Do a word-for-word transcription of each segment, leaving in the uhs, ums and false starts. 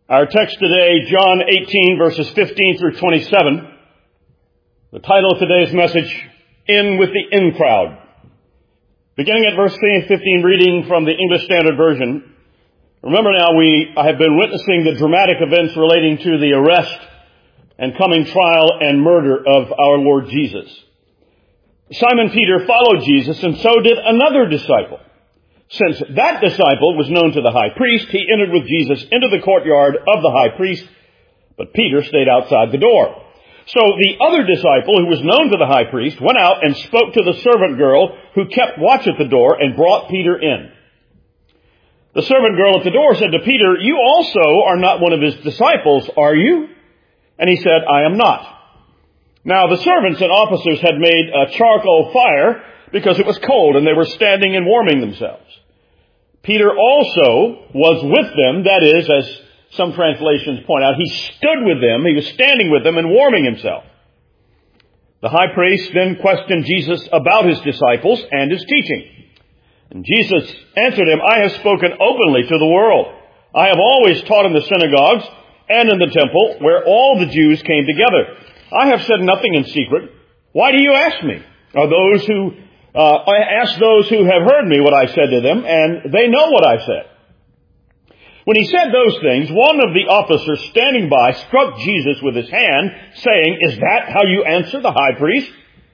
Our text today, John eighteen, verses fifteen through twenty-seven. The title of today's message, In with the In Crowd. Beginning at verse fifteen, reading from the English Standard Version. Remember now, we have been witnessing the dramatic events relating to the arrest and coming trial and murder of our Lord Jesus. Simon Peter followed Jesus, and so did another disciple. Since that disciple was known to the high priest, he entered with Jesus into the courtyard of the high priest, but Peter stayed outside the door. So the other disciple, who was known to the high priest, went out and spoke to the servant girl who kept watch at the door and brought Peter in. The servant girl at the door said to Peter, "You also are not one of his disciples, are you?" And he said, "I am not." Now the servants and officers had made a charcoal fire because it was cold, and they were standing and warming themselves. Peter also was with them, that is, as some translations point out, he stood with them, he was standing with them and warming himself. The high priest then questioned Jesus about his disciples and his teaching. And Jesus answered him, "I have spoken openly to the world. I have always taught in the synagogues and in the temple where all the Jews came together. I have said nothing in secret. Why do you ask me? Are those who Uh, I asked those who have heard me what I said to them, and they know what I said." When he said those things, one of the officers standing by struck Jesus with his hand, saying, "Is that how you answer the high priest?"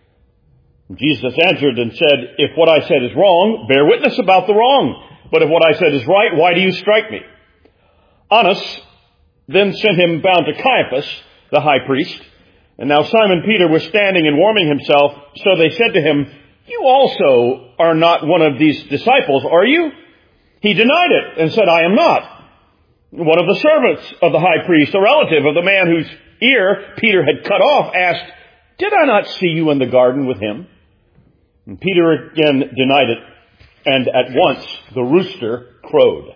Jesus answered and said, "If what I said is wrong, bear witness about the wrong. But if what I said is right, why do you strike me?" Annas then sent him bound to Caiaphas, the high priest. And now Simon Peter was standing and warming himself, so they said to him, "You also are not one of these disciples, are you?" He denied it and said, "I am not." One of the servants of the high priest, a relative of the man whose ear Peter had cut off, asked, "Did I not see you in the garden with him?" And Peter again denied it, and at once the rooster crowed.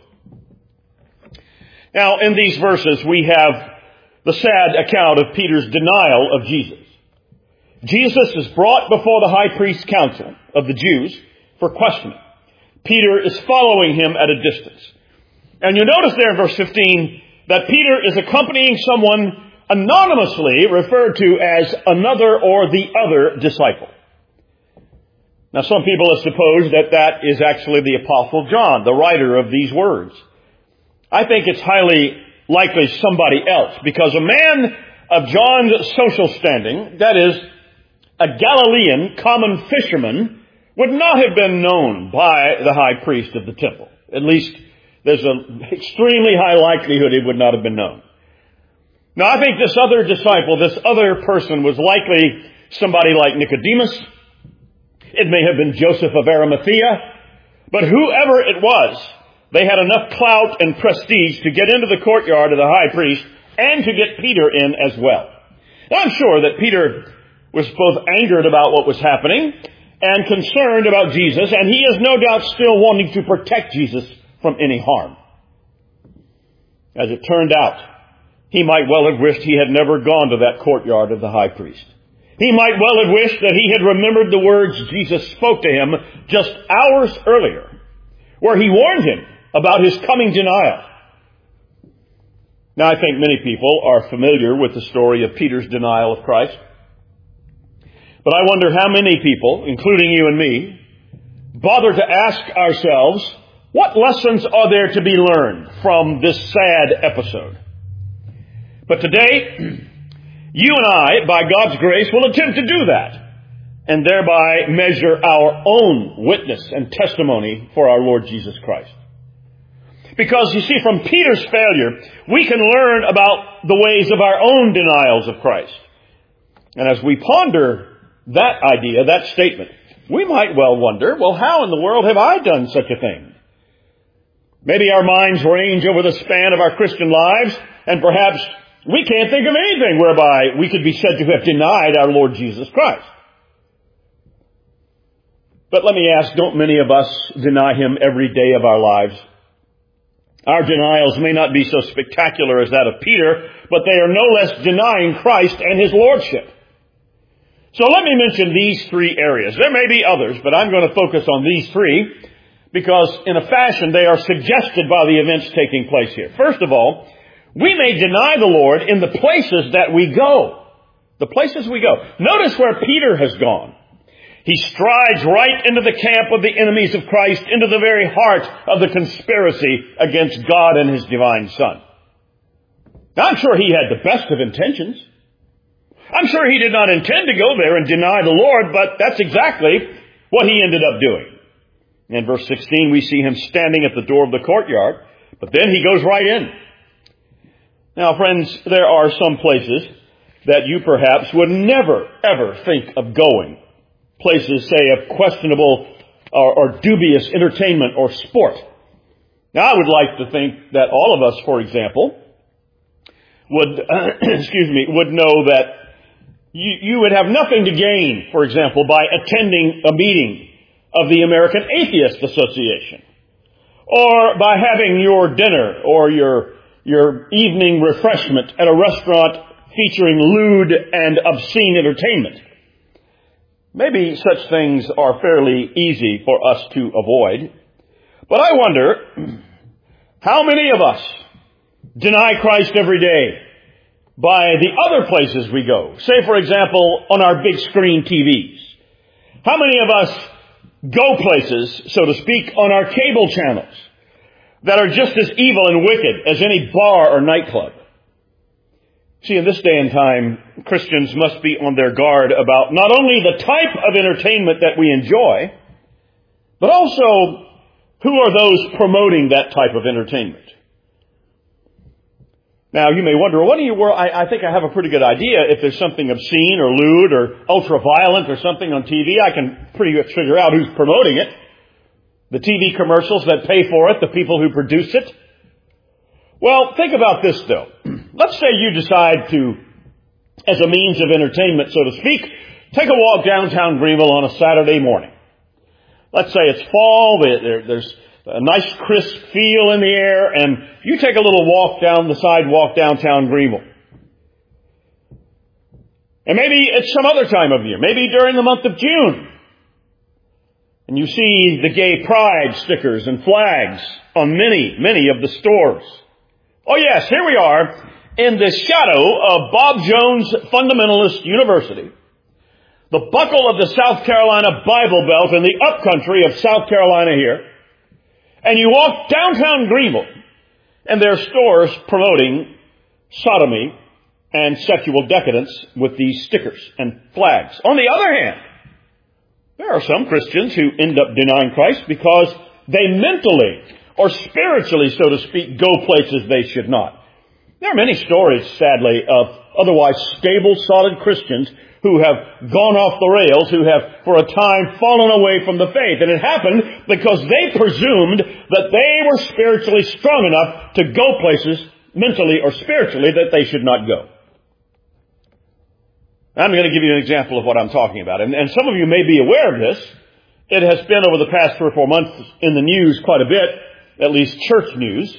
Now, in these verses, we have the sad account of Peter's denial of Jesus. Jesus is brought before the high priest council of the Jews for questioning. Peter is following him at a distance. And you notice there in verse fifteen that Peter is accompanying someone anonymously referred to as another or the other disciple. Now some people have supposed that that is actually the Apostle John, the writer of these words. I think it's highly likely somebody else, because a man of John's social standing, that is, a Galilean common fisherman, would not have been known by the high priest of the temple. At least there's an extremely high likelihood he would not have been known. Now I think this other disciple, this other person, was likely somebody like Nicodemus. It may have been Joseph of Arimathea. But whoever it was, they had enough clout and prestige to get into the courtyard of the high priest and to get Peter in as well. Now I'm sure that Peter was both angered about what was happening and concerned about Jesus, and he is no doubt still wanting to protect Jesus from any harm. As it turned out, he might well have wished he had never gone to that courtyard of the high priest. He might well have wished that he had remembered the words Jesus spoke to him just hours earlier, where he warned him about his coming denial. Now, I think many people are familiar with the story of Peter's denial of Christ. But I wonder how many people, including you and me, bother to ask ourselves, what lessons are there to be learned from this sad episode? But today, you and I, by God's grace, will attempt to do that, and thereby measure our own witness and testimony for our Lord Jesus Christ. Because, you see, from Peter's failure, we can learn about the ways of our own denials of Christ. And as we ponder that idea, that statement, we might well wonder, well, how in the world have I done such a thing? Maybe our minds range over the span of our Christian lives, and perhaps we can't think of anything whereby we could be said to have denied our Lord Jesus Christ. But let me ask, don't many of us deny him every day of our lives? Our denials may not be so spectacular as that of Peter, but they are no less denying Christ and his lordship. So let me mention these three areas. There may be others, but I'm going to focus on these three because in a fashion they are suggested by the events taking place here. First of all, We may deny the Lord in the places that we go. The places we go. Notice where Peter has gone. He strides right into the camp of the enemies of Christ, into the very heart of the conspiracy against God and His divine Son. Now, I'm sure he had the best of intentions. I'm sure he did not intend to go there and deny the Lord, but that's exactly what he ended up doing. In verse sixteen, we see him standing at the door of the courtyard, but then he goes right in. Now, friends, there are some places that you perhaps would never, ever think of going. Places, say, of questionable or, or dubious entertainment or sport. Now, I would like to think that all of us, for example, would, uh, excuse me, would know that you, you would have nothing to gain, for example, by attending a meeting of the American Atheist Association, or by having your dinner or your, your evening refreshment at a restaurant featuring lewd and obscene entertainment. Maybe such things are fairly easy for us to avoid. But I wonder, how many of us deny Christ every day by the other places we go? Say, for example, on our big screen T Vs. How many of us go places, so to speak, on our cable channels that are just as evil and wicked as any bar or nightclub? See, in this day and time, Christians must be on their guard about not only the type of entertainment that we enjoy, but also who are those promoting that type of entertainment. Now, you may wonder, what do you, well, I, I think I have a pretty good idea. If there's something obscene or lewd or ultra-violent or something on T V, I can pretty much figure out who's promoting it. The T V commercials that pay for it, the people who produce it. Well, think about this, though. Let's say you decide to, as a means of entertainment, so to speak, take a walk downtown Greenville on a Saturday morning. Let's say it's fall, there, there's a nice crisp feel in the air, and you take a little walk down the sidewalk downtown Greenville. And maybe it's some other time of year, maybe during the month of June. And you see the gay pride stickers and flags on many, many of the stores. Oh yes, here we are in the shadow of Bob Jones Fundamentalist University, the buckle of the South Carolina Bible Belt in the upcountry of South Carolina here. And you walk downtown Greenville, and there are stores promoting sodomy and sexual decadence with these stickers and flags. On the other hand, there are some Christians who end up denying Christ because they mentally or spiritually, so to speak, go places they should not. There are many stories, sadly, of otherwise stable, solid Christians who have gone off the rails, who have for a time fallen away from the faith. And it happened because they presumed that they were spiritually strong enough to go places mentally or spiritually that they should not go. I'm going to give you an example of what I'm talking about. And, and some of you may be aware of this. It has been over the past three or four months in the news quite a bit, at least church news.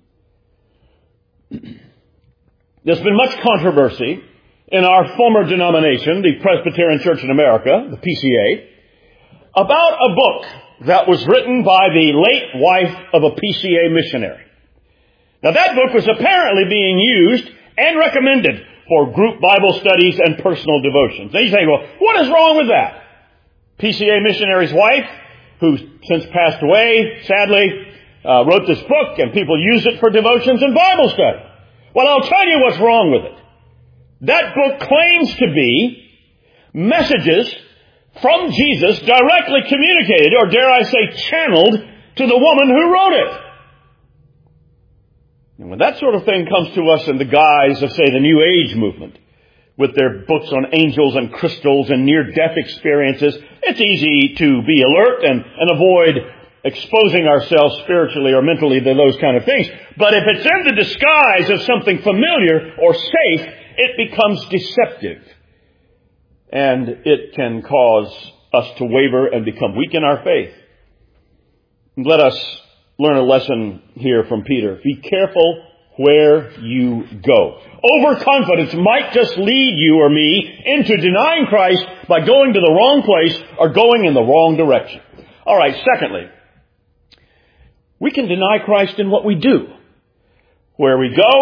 There's been much controversy in our former denomination, the Presbyterian Church in America, the P C A, about a book that was written by the late wife of a P C A missionary. Now, that book was apparently being used and recommended for group Bible studies and personal devotions. Now you say, well, what is wrong with that? P C A missionary's wife, who since passed away, sadly, uh, wrote this book, and people use it for devotions and Bible study. Well, I'll tell you what's wrong with it. That book claims to be messages from Jesus directly communicated, or dare I say channeled, to the woman who wrote it. And when that sort of thing comes to us in the guise of, say, the New Age movement, with their books on angels and crystals and near-death experiences, it's easy to be alert and, and avoid exposing ourselves spiritually or mentally to those kind of things. But if it's in the disguise of something familiar or safe, it becomes deceptive. And it can cause us to waver and become weak in our faith. And let us learn a lesson here from Peter. Be careful where you go. Overconfidence might just lead you or me into denying Christ by going to the wrong place or going in the wrong direction. All right, secondly, we can deny Christ in what we do. Where we go,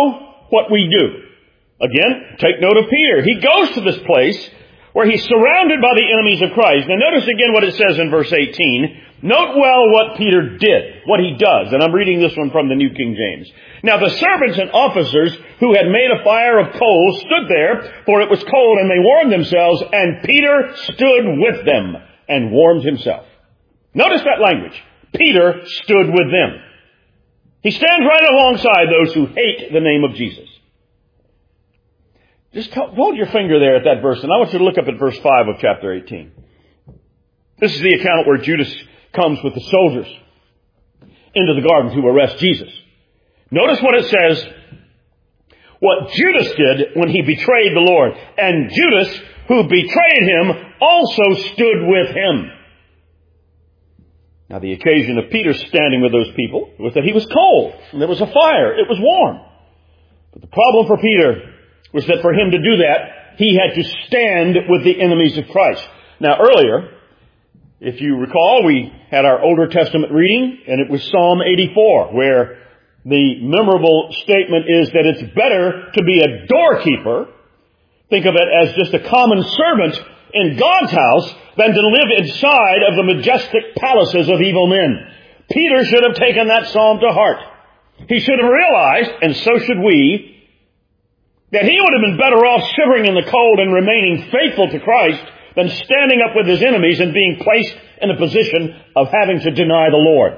what we do. Again, take note of Peter. He goes to this place where he's surrounded by the enemies of Christ. Now notice again what it says in verse eighteen. Note well what Peter did, what he does. And I'm reading this one from the New King James. Now the servants and officers who had made a fire of coals stood there, for it was cold, and they warmed themselves, and Peter stood with them and warmed himself. Notice that language. Peter stood with them. He stands right alongside those who hate the name of Jesus. Just hold your finger there at that verse, and I want you to look up at verse five of chapter eighteen. This is the account where Judas comes with the soldiers into the garden to arrest Jesus. Notice what it says, what Judas did when he betrayed the Lord. And Judas, who betrayed him, also stood with him. Now the occasion of Peter standing with those people was that he was cold, and there was a fire. It was warm. But the problem for Peter was that for him to do that, he had to stand with the enemies of Christ. Now earlier, if you recall, we had our Older Testament reading, and it was Psalm eighty-four, where the memorable statement is that it's better to be a doorkeeper, think of it as just a common servant in God's house, than to live inside of the majestic palaces of evil men. Peter should have taken that psalm to heart. He should have realized, and so should we, that he would have been better off shivering in the cold and remaining faithful to Christ than standing up with his enemies and being placed in a position of having to deny the Lord.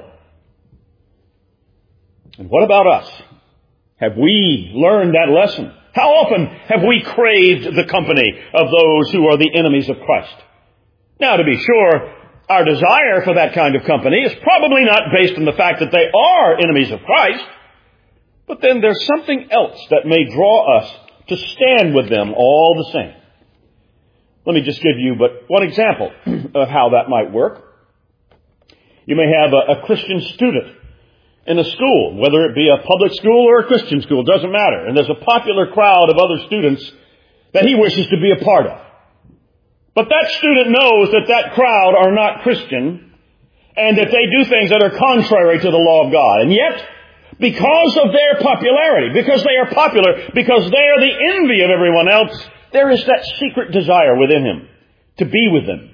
And what about us? Have we learned that lesson? How often have we craved the company of those who are the enemies of Christ? Now, to be sure, our desire for that kind of company is probably not based on the fact that they are enemies of Christ, but then there's something else that may draw us to stand with them all the same. Let me just give you but one example of how that might work. You may have a, a Christian student in a school, whether it be a public school or a Christian school, doesn't matter. And there's a popular crowd of other students that he wishes to be a part of. But that student knows that that crowd are not Christian and that they do things that are contrary to the law of God. And yet, because of their popularity, because they are popular, because they are the envy of everyone else, there is that secret desire within him to be with them.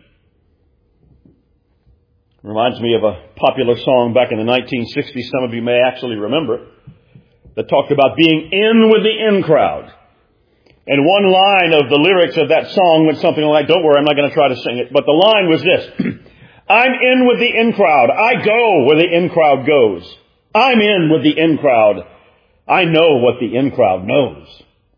Reminds me of a popular song back in the nineteen sixties, some of you may actually remember it, that talked about being in with the in crowd. And one line of the lyrics of that song went something like, don't worry, I'm not going to try to sing it, but the line was this: I'm in with the in crowd. I go where the in crowd goes. I'm in with the in crowd. I know what the in crowd knows.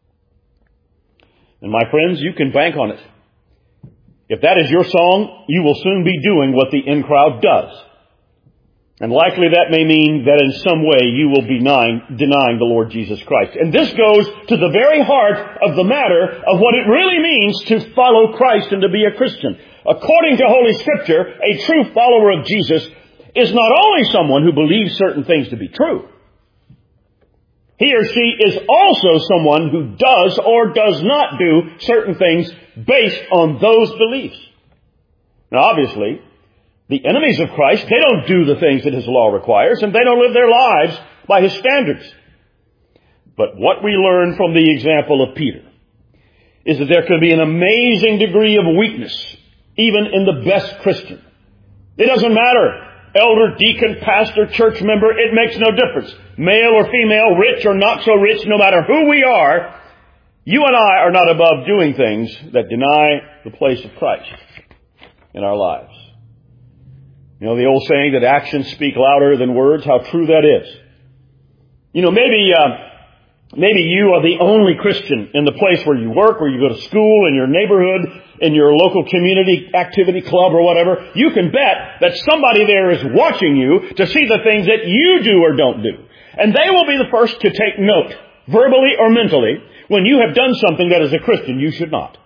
And my friends, you can bank on it. If that is your song, you will soon be doing what the in crowd does. And likely that may mean that in some way you will be denying, denying the Lord Jesus Christ. And this goes to the very heart of the matter of what it really means to follow Christ and to be a Christian. According to Holy Scripture, a true follower of Jesus is not only someone who believes certain things to be true. He or she is also someone who does or does not do certain things based on those beliefs. Now, obviously, the enemies of Christ, they don't do the things that His law requires, and they don't live their lives by His standards. But what we learn from the example of Peter is that there can be an amazing degree of weakness, even in the best Christian. It doesn't matter. Elder, deacon, pastor, church member, it makes no difference. Male or female, rich or not so rich, no matter who we are, you and I are not above doing things that deny the place of Christ in our lives. You know the old saying that actions speak louder than words, how true that is. You know, maybe uh, maybe you are the only Christian in the place where you work, where you go to school, in your neighborhood, in your local community activity club or whatever. You can bet that somebody there is watching you to see the things that you do or don't do. And they will be the first to take note, verbally or mentally, when you have done something that as a Christian you should not.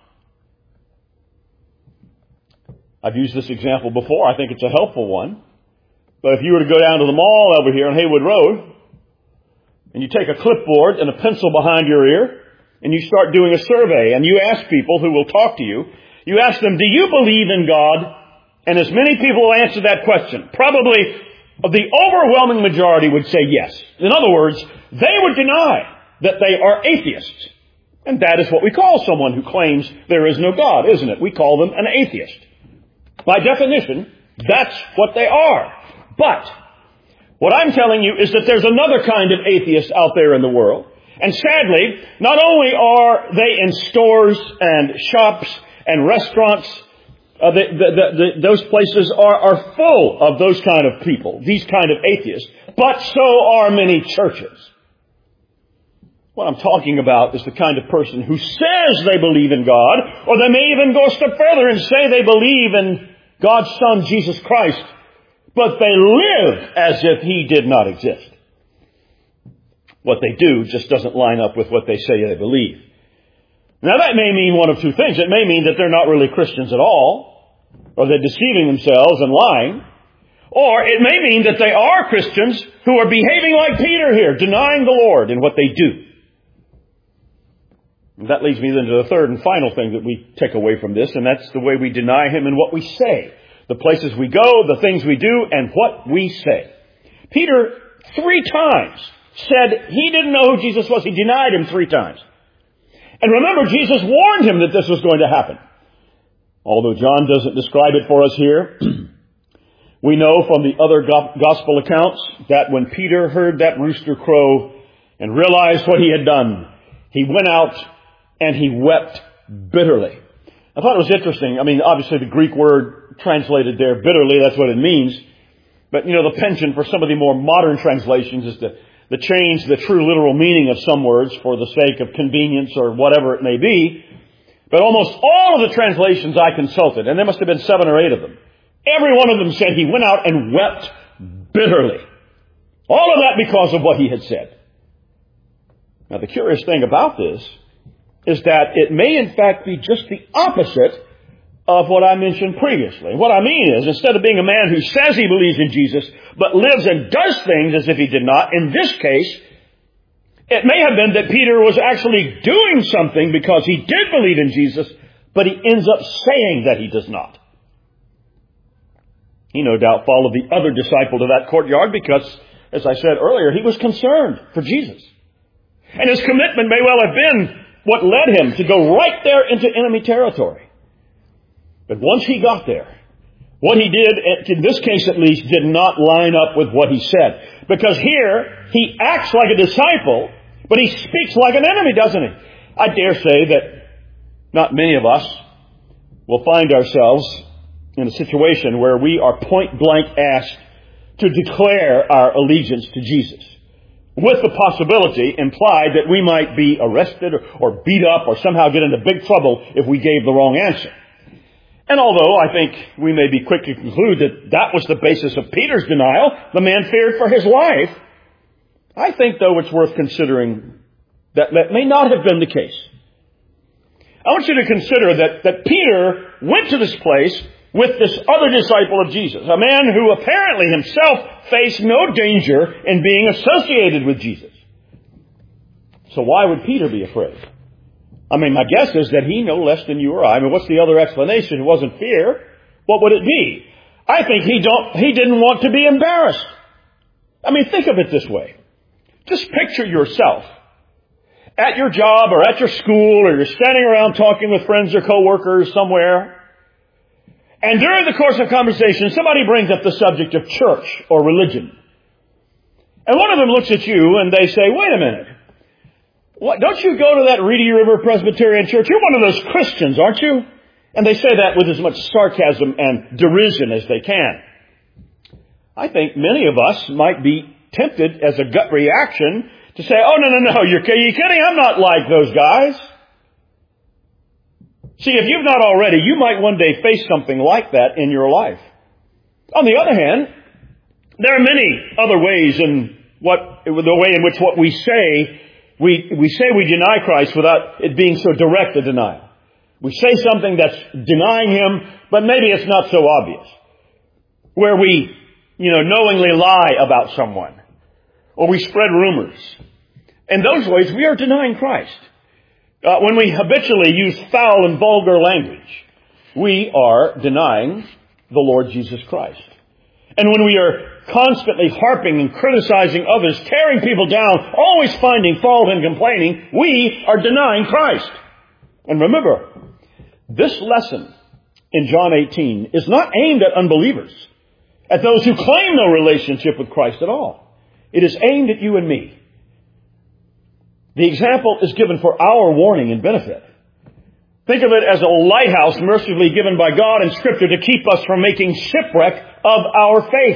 I've used this example before. I think it's a helpful one. But if you were to go down to the mall over here on Haywood Road, and you take a clipboard and a pencil behind your ear, and you start doing a survey, and you ask people who will talk to you, you ask them, do you believe in God? And as many people will answer that question, probably the overwhelming majority would say yes. In other words, they would deny that they are atheists. And that is what we call someone who claims there is no God, isn't it? We call them an atheist. By definition, that's what they are. But what I'm telling you is that there's another kind of atheist out there in the world. And sadly, not only are they in stores and shops and restaurants, uh, the, the, the, the, those places are, are full of those kind of people, these kind of atheists, but so are many churches. What I'm talking about is the kind of person who says they believe in God, or they may even go a step further and say they believe in God's Son, Jesus Christ, but they live as if He did not exist. What they do just doesn't line up with what they say they believe. Now that may mean one of two things. It may mean that they're not really Christians at all, or they're deceiving themselves and lying. Or it may mean that they are Christians who are behaving like Peter here, denying the Lord in what they do. And that leads me then to the third and final thing that we take away from this, and that's the way we deny Him in what we say. The places we go, the things we do, and what we say. Peter, three times, said he didn't know who Jesus was. He denied Him three times. And remember, Jesus warned him that this was going to happen. Although John doesn't describe it for us here, we know from the other gospel accounts that when Peter heard that rooster crow and realized what he had done, he went out and he wept bitterly. I thought it was interesting. I mean, obviously the Greek word translated there, bitterly, that's what it means. But, you know, the penchant for some of the more modern translations is to, to change the true literal meaning of some words for the sake of convenience or whatever it may be. But almost all of the translations I consulted, and there must have been seven or eight of them, every one of them said he went out and wept bitterly. All of that because of what he had said. Now, the curious thing about this is that it may in fact be just the opposite of what I mentioned previously. What I mean is, instead of being a man who says he believes in Jesus, but lives and does things as if he did not, in this case, it may have been that Peter was actually doing something because he did believe in Jesus, but he ends up saying that he does not. He no doubt followed the other disciple to that courtyard because, as I said earlier, he was concerned for Jesus. And his commitment may well have been what led him to go right there into enemy territory. But once he got there, what he did, in this case at least, did not line up with what he said. Because here, he acts like a disciple, but he speaks like an enemy, doesn't he? I dare say that not many of us will find ourselves in a situation where we are point blank asked to declare our allegiance to Jesus, with the possibility implied that we might be arrested or, or beat up or somehow get into big trouble if we gave the wrong answer. And although I think we may be quick to conclude that that was the basis of Peter's denial, the man feared for his life, I think, though, it's worth considering that that may not have been the case. I want you to consider that, that Peter went to this place with this other disciple of Jesus, a man who apparently himself faced no danger in being associated with Jesus. So why would Peter be afraid? I mean, my guess is that he no less than you or I. I mean, what's the other explanation? It wasn't fear. What would it be? I think he don't, he didn't want to be embarrassed. I mean, think of it this way. Just picture yourself at your job or at your school, or you're standing around talking with friends or coworkers somewhere. And during the course of conversation, somebody brings up the subject of church or religion. And one of them looks at you and they say, wait a minute. What, don't you go to that Reedy River Presbyterian Church? You're one of those Christians, aren't you? And they say that with as much sarcasm and derision as they can. I think many of us might be tempted as a gut reaction to say, oh, no, no, no, you're, are you kidding? I'm not like those guys. See, if you've not already, you might one day face something like that in your life. On the other hand, there are many other ways in what, the way in which what we say, we, we say we deny Christ without it being so direct a denial. We say something that's denying Him, but maybe it's not so obvious. Where we, you know, knowingly lie about someone. Or we spread rumors. In those ways, we are denying Christ. Uh, when we habitually use foul and vulgar language, we are denying the Lord Jesus Christ. And when we are constantly harping and criticizing others, tearing people down, always finding fault and complaining, we are denying Christ. And remember, this lesson in John eighteen is not aimed at unbelievers, at those who claim no relationship with Christ at all. It is aimed at you and me. The example is given for our warning and benefit. Think of it as a lighthouse mercifully given by God in Scripture to keep us from making shipwreck of our faith.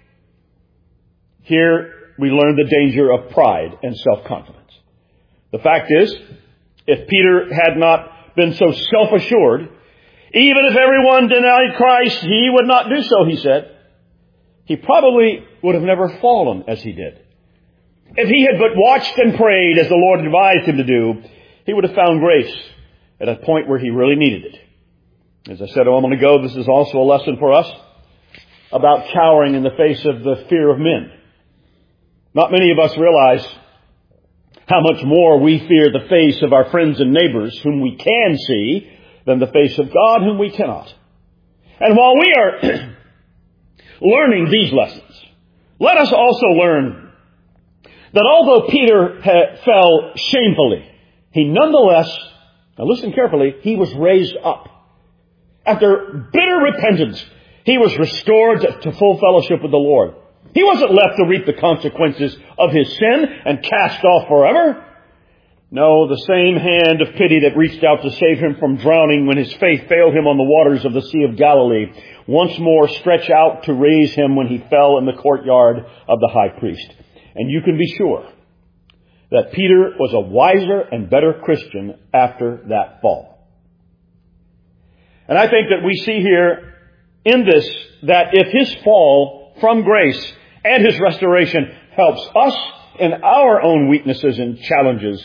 Here we learn the danger of pride and self-confidence. The fact is, if Peter had not been so self-assured, even if everyone denied Christ, he would not do so, he said. He probably would have never fallen as he did. If he had but watched and prayed as the Lord advised him to do, he would have found grace at a point where he really needed it. As I said a moment ago, this is also a lesson for us about cowering in the face of the fear of men. Not many of us realize how much more we fear the face of our friends and neighbors whom we can see than the face of God whom we cannot. And while we are learning these lessons, let us also learn that although Peter ha- fell shamefully, he nonetheless, now listen carefully, he was raised up. After bitter repentance, he was restored to, to full fellowship with the Lord. He wasn't left to reap the consequences of his sin and cast off forever. No, the same hand of pity that reached out to save him from drowning when his faith failed him on the waters of the Sea of Galilee once more stretched out to raise him when he fell in the courtyard of the high priest. And you can be sure that Peter was a wiser and better Christian after that fall. And I think that we see here in this that if his fall from grace and his restoration helps us in our own weaknesses and challenges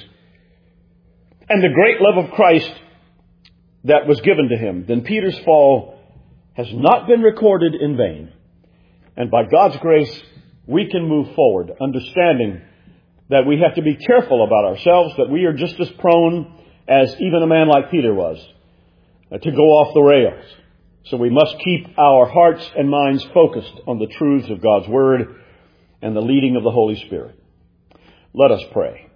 and the great love of Christ that was given to him, then Peter's fall has not been recorded in vain. And by God's grace, we can move forward, understanding that we have to be careful about ourselves, that we are just as prone as even a man like Peter was uh, to go off the rails. So we must keep our hearts and minds focused on the truths of God's Word and the leading of the Holy Spirit. Let us pray.